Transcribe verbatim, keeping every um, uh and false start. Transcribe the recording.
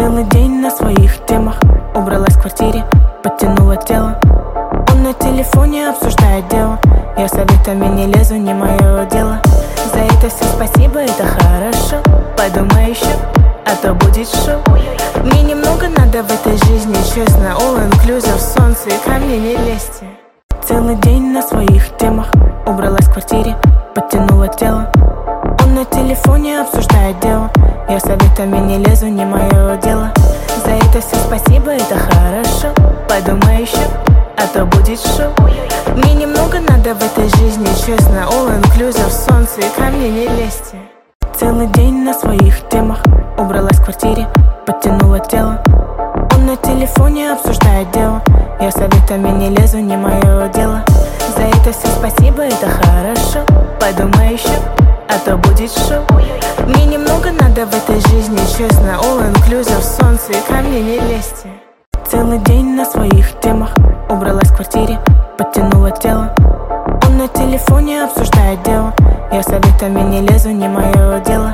Целый день на своих темах, убралась в квартире, подтянула тело. Он на телефоне обсуждает дело, я советами не лезу, не мое дело. За это все спасибо, это хорошо. Подумай еще, а то будет шоу. Мне немного надо в этой жизни, честно. All inclusive, солнце и ко мне не лезьте. Целый день на своих темах, убралась в квартире, подтянула тело. Он на телефоне обсуждает дело, я советами не лезу, не мое дело. За это все спасибо, это хорошо. Подумай еще, а то будет шоу. Мне немного надо в этой жизни, честно. All inclusive, солнце и ко мне не лезьте. Целый день на своих темах, убралась в квартире, подтянула тело. Он на телефоне обсуждает дело, я советами не лезу, не мое дело. За это все спасибо, это хорошо. Подумай еще, а то будет шоу. Мне немного надо в этой жизни, честно. All inclusive, солнце и ко мне не лезьте. Целый день на своих темах, убралась в квартире, подтянула тело. Он на телефоне обсуждает дело, я советами не лезу, не мое дело.